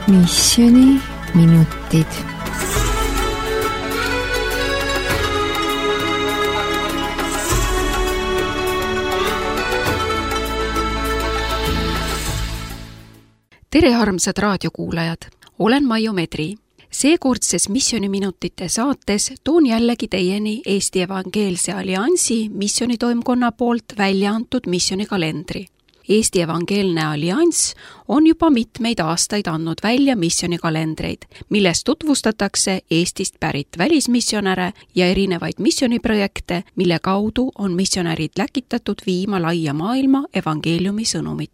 Missiooniminutid. Tere armsad raadiokuulajad, olen Maiu Medri. Seekordses Missiooniminutite saates toon jällegi teieni Eesti Evangeelse Alliansi missionitoimkonna poolt välja antud missionikalendri. Eesti Evangeelne Allianss on juba mitmeid aastaid andnud välja missionikalendreid, milles tutvustatakse Eestist pärit välismissionäre ja erinevaid missioniprojekte, mille kaudu on missionärid läkitatud viima laia maailma evangeeliumi sõnumit.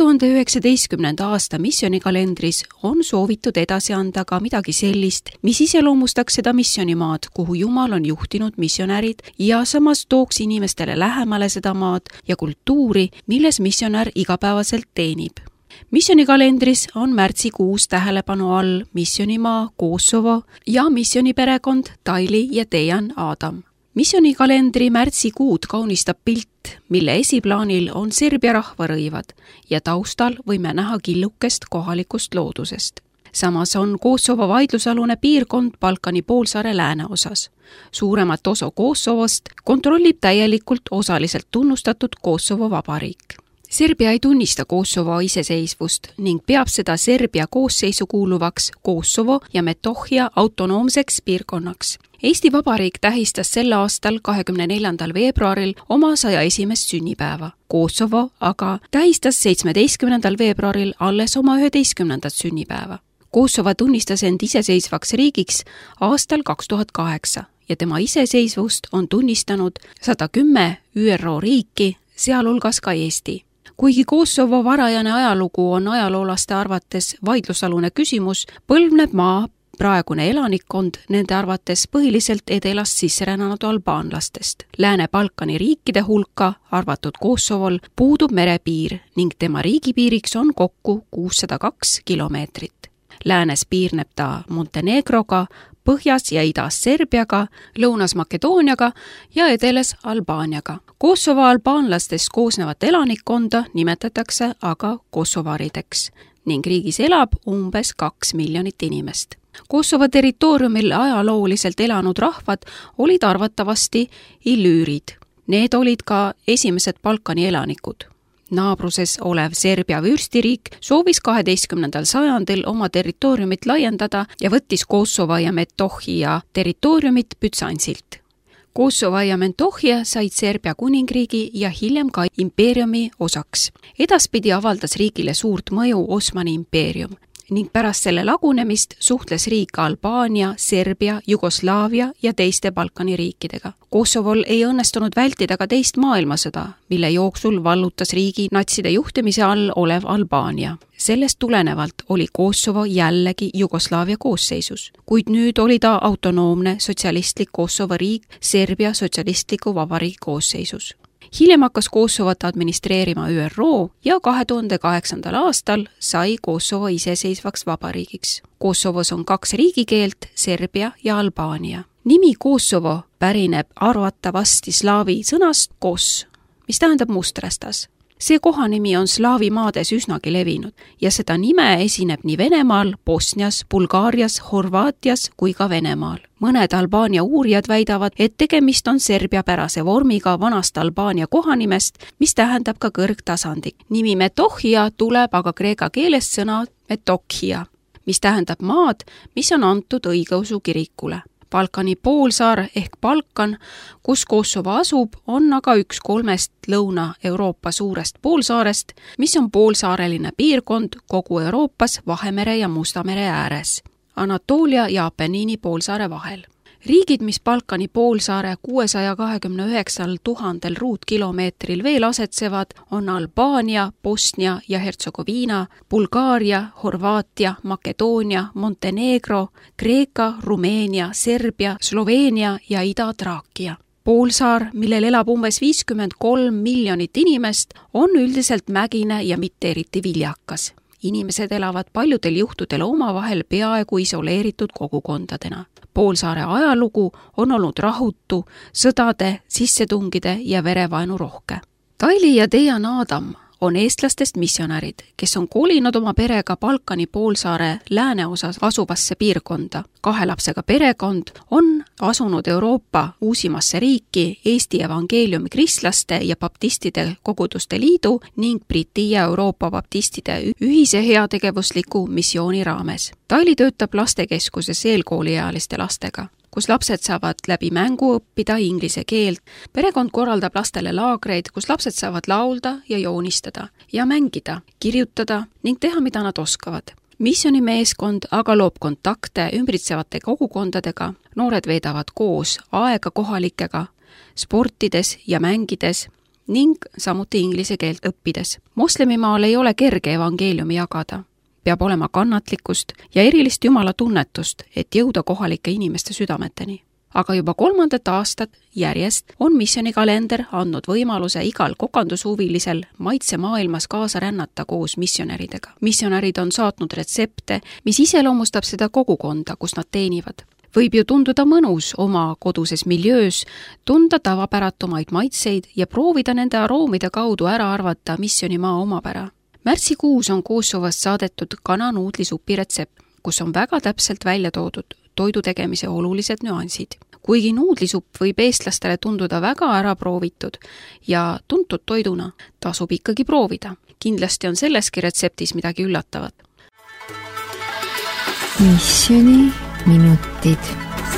2019. aasta missionikalendris on soovitud edasi anda ka midagi sellist, mis iseloomustaks seda missionimaad, kuhu Jumal on juhtinud missionärid ja samas tooks inimestele lähemale seda maad ja kultuuri, milles missionär igapäevaselt teenib. Missionikalendris on märtsikuus tähelepanu all missionimaa Kosovo ja missioniperekond Taili ja Dejan Adam. Missionikalendri märtsikuud kaunistab pilt, mille esiplaanil on Serbia rahvarõivad ja taustal võime näha killukest kohalikust loodusest. Samas on Kosovo vaidlusalune piirkond Balkani poolsaare lääneosas. Suuremat osa Kosovost kontrollib täielikult osaliselt tunnustatud Kosovo vabariik. Serbia ei tunnista Kosovo iseseisvust ning peab seda Serbia koosseisu kuuluvaks Kosovo ja Metohja autonoomseks piirkonnaks. Eesti Vabariik tähistas sel aastal 24. veebruaril oma 101. sünnipäeva. Kosovo aga tähistas 17. veebruaril alles oma 11. sünnipäeva. Kosovo tunnistas end iseseisvaks riigiks aastal 2008 ja tema iseseisvust on tunnistanud 110 ÜRO riiki, sealhulgas ka Eesti. Kuigi Kosovo varajane ajalugu on ajaloolaste arvates vaidlusalune küsimus, põlvneb maa praegune elanikkond nende arvates põhiliselt edelast sisserännanud albaanlastest. Lääne-Balkani riikide hulka arvatud Kosovol puudub merepiir ning tema riigipiiriks on kokku 602 kilomeetrit. Läänes piirneb ta Montenegroga, põhjas ja idas Serbiaga, lõunas Makedooniaga ja edeles Albaaniaga. Kosovo albaanlastest koosnevat elanikkonda nimetatakse aga kosovarideks ning riigis elab umbes 2 miljonit inimest. Kosovo territooriumil ajalooliselt elanud rahvad olid arvatavasti illüürid. Need olid ka esimesed Balkani elanikud. Naabruses olev Serbia vürstiriik soovis 12. sajandil oma territooriumit laiendada ja võttis Kosovo ja Metohja territooriumit Bütsansilt. Kosovo ja Metohja said Serbia kuningriigi ja hiljem ka impeeriumi osaks. Edaspidi avaldas riigile suurt mõju Osmani impeerium ning pärast selle lagunemist suhtles riik Albaania, Serbia, Jugoslaavia ja teiste Balkani riikidega. Kosovol ei õnnestunud vältida ka teist maailmasõda, mille jooksul vallutas riigi natside juhtimise all olev Albaania. Sellest tulenevalt oli Kosovo jällegi Jugoslaavia koosseisus, kuid nüüd oli ta autonoomne sotsialistlik Kosovo riik Serbia sotsialistliku vabariigi koosseisus. Hiljem hakkas Kosovot administreerima ÜRO ja 2008. aastal sai Kosovo iseseisvaks vabariigiks. Kosovos on 2 riigikeelt, Serbia ja Albaania. Nimi Kosovo pärineb arvatavasti slaavi sõnast kos, mis tähendab mustrestas. See kohanimi on slaavi maades üsnagi levinud ja seda nime esineb nii Venemaal, Bosnias, Bulgaarias, Horvaatias kui ka Venemaal. Mõned Albaania uurijad väidavad, et tegemist on serbiapärase vormiga vanast Albaania kohanimest, mis tähendab ka kõrgtasandik. Nimi Metohja tuleb aga kreeka keelest sõna Metokhia, mis tähendab maad, mis on antud õigeusu kirikule. Balkani poolsaar ehk Balkan, kus Kosovo asub, on aga üks 3 Lõuna-Euroopa suurest poolsaarest, mis on poolsaareline piirkond kogu Euroopas Vahemere ja Musta mere ääres, Anatoolia ja Apeniini poolsaare vahel. Riigid, mis Balkani poolsaare 629 000 ruutkilomeetril veel asetsevad, on Albaania, Bosnia ja Hertsegoviina, Bulgaaria, Horvaatia, Makedoonia, Montenegro, Kreeka, Rumeenia, Serbia, Sloveenia ja Ida-Traakia. Poolsaar, millel elab umbes 53 miljonit inimest, on üldiselt mägine ja mitte eriti viljakas. Inimesed elavad paljudel juhtudel omavahel peaaegu isoleeritud kogukondadena. Poolsaare ajalugu on olnud rahutu, sõdade, sissetungide ja verevaenu rohke. Taili ja Dejan Adam on eestlastest missionärid, kes on kolinud oma perega Balkani poolsaare lääneosas asuvasse piirkonda. 2 lapsega perekond on asunud Euroopa uusimasse riiki Eesti evangeeliumi kristlaste ja baptistide koguduste liidu ning Briti ja Euroopa baptistide ühise heategevusliku missiooni raames. Taili töötab lastekeskuses eelkooliealiste lastega, kus lapsed saavad läbi mängu õppida inglise keelt. Perekond korraldab lastele laagreid, kus lapsed saavad laulda ja joonistada ja mängida, kirjutada ning teha, mida nad oskavad. Missionimeeskond aga loob kontakte ümbritsevate kogukondadega, noored veedavad koos aega kohalikega, sportides ja mängides ning samuti inglise keelt õppides. Moslemimaal ei ole kerge evangeeliumi jagada. Peab olema kannatlikkust ja erilist Jumala tunnetust, et jõuda kohalike inimeste südameteni. Aga juba 3. aastat järjest on missionikalender andnud võimaluse igal kokandushuvilisel maitse maailmas kaasa rännata koos missionäridega. Missionärid on saatnud retsepte, mis iseloomustab seda kogukonda, kus nad teenivad. Võib ju tunduda mõnus oma koduses miljöös, tunda tavapäratumaid maitseid ja proovida nende aroomide kaudu ära arvata missionimaa omapära. Märtsikuus on Kosovast saadetud kananuudlisupi retsept, kus on väga täpselt välja toodud toidu tegemise olulised nüansid. Kuigi nuudlisupp võib eestlastele tunduda väga ära proovitud ja tuntud toiduna, tasub ikkagi proovida. Kindlasti on selleski retseptis midagi üllatavat. Missioni minutid.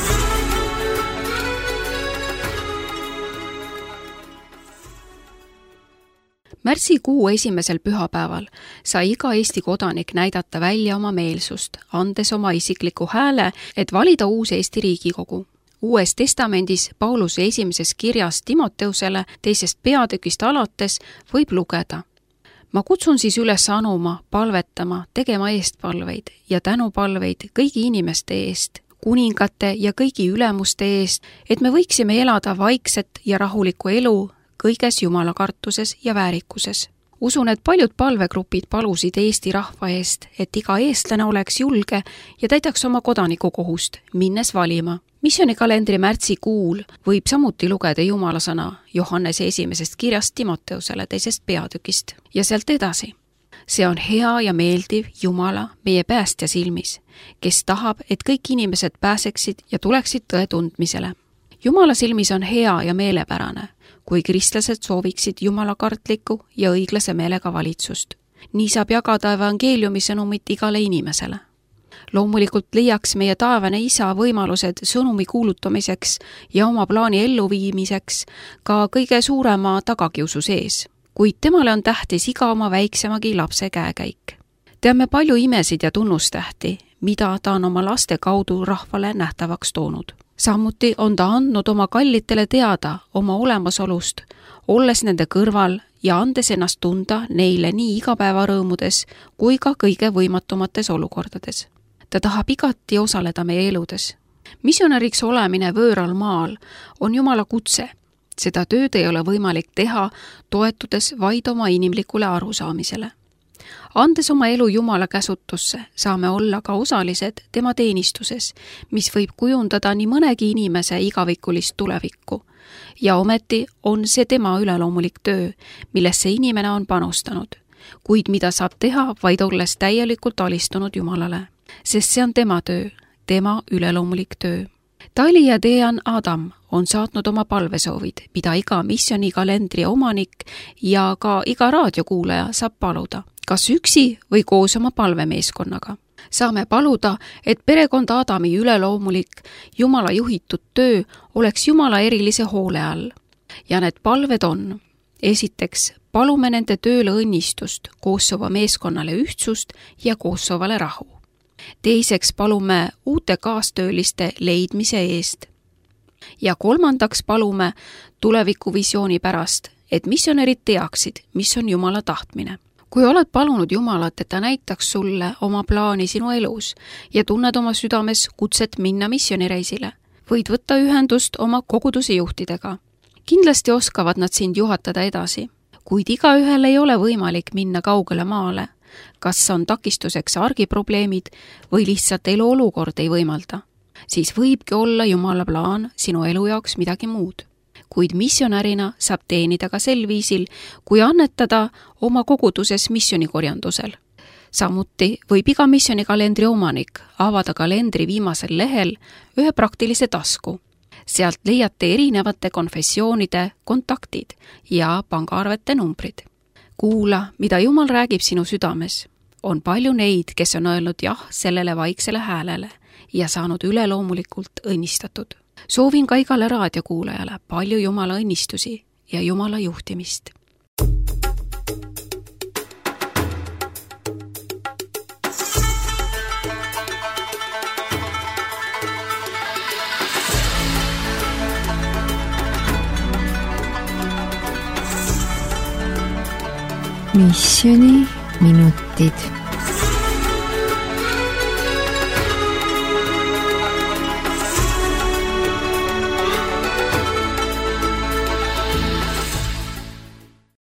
Märtsikuu esimesel pühapäeval sai iga Eesti kodanik näidata välja oma meelsust, andes oma isikliku hääle, et valida uus Eesti Riigikogu. Uues testamendis Pauluse esimeses kirjas Timoteusele 2. peatükist alates võib lugeda. Ma kutsun siis üles anuma, palvetama, tegema eestpalveid ja tänupalveid kõigi inimeste eest, kuningate ja kõigi ülemuste eest, et me võiksime elada vaikset ja rahulikku elu kõiges Jumala kartuses ja väärikuses. Usun, et paljud palvegrupid palusid Eesti rahva eest, et iga eestlane oleks julge ja täidaks oma kodanikukohust, minnes valima. Missionikalendri märtsikuul võib samuti lugeda Jumala sõna Johannese esimesest kirjast Timoteusele 2. peatükist ja sealt edasi. See on hea ja meeldiv Jumala, meie päästja silmis, kes tahab, et kõik inimesed pääseksid ja tuleksid tõe tundmisele. Jumala silmis on hea ja meelepärane, kui kristlased sooviksid jumalakartlikku ja õiglase meelega valitsust. Nii saab jagada evangeeliumi sõnumit igale inimesele. Loomulikult leiaks meie taevane isa võimalused sõnumi kuulutamiseks ja oma plaani elluviimiseks ka kõige suurema tagakiusu sees, kuid temale on tähtis iga oma väiksemagi lapse käekäik. Teame palju imesid ja tunnustähti, mida ta on oma laste kaudu rahvale nähtavaks toonud. Samuti on ta andnud oma kallitele teada oma olemasolust, olles nende kõrval ja andes ennast tunda neile nii igapäevarõõmudes kui ka kõige võimatumates olukordades. Ta tahab igati osaleda meie eludes. Missionäriks olemine võõral maal on Jumala kutse. Seda tööd ei ole võimalik teha, toetudes vaid oma inimlikule arusaamisele. Andes oma elu Jumala käsutusse, saame olla ka osalised tema teenistuses, mis võib kujundada nii mõnegi inimese igavikulist tulevikku. Ja ometi on see tema üleloomulik töö, millesse inimene on panustanud, kuid mida saab teha vaid olles täielikult alistunud Jumalale, sest see on tema töö, tema üleloomulik töö. Tali ja Dejan Adam on saatnud oma palvesoovid, mida iga missionikalendri omanik ja ka iga raadiokuulaja saab paluda, kas üksi või koos oma palvemeeskonnaga. Saame paluda, et perekond Adami üleloomulik Jumala juhitud töö oleks Jumala erilise hoole all. Ja need palved on: esiteks, palume nende tööle õnnistust, Kosovo meeskonnale ühtsust ja Kosovale rahu. Teiseks palume uute kaastööliste leidmise eest. Ja kolmandaks palume tulevikuvisiooni pärast, et missionärid teaksid, mis on Jumala tahtmine. Kui oled palunud Jumalat, et ta näitaks sulle oma plaani sinu elus ja tunned oma südames kutset minna missionireisile, võid võtta ühendust oma koguduse juhtidega. Kindlasti oskavad nad sind juhatada edasi, kuid igaühel ei ole võimalik minna kaugele maale, kas on takistuseks argiprobleemid või lihtsalt eluolukord ei võimalda, siis võibki olla Jumala plaan sinu elu jaoks midagi muud. kuid missionärina saab teenida ka sel viisil, kui annetada oma koguduses missionikorjandusel. Samuti võib iga missionikalendri omanik avada kalendri viimasel lehel ühe praktilise tasku. Sealt leiate erinevate konfessioonide kontaktid ja pangaarvete numbrid. Kuula, mida Jumal räägib sinu südames. On palju neid, kes on öelnud jah sellele vaiksele häälele ja saanud üleloomulikult õnnistatud. Soovin ka igale raadiokuulajale palju Jumala õnnistusi ja Jumala juhtimist. Missioniminutid.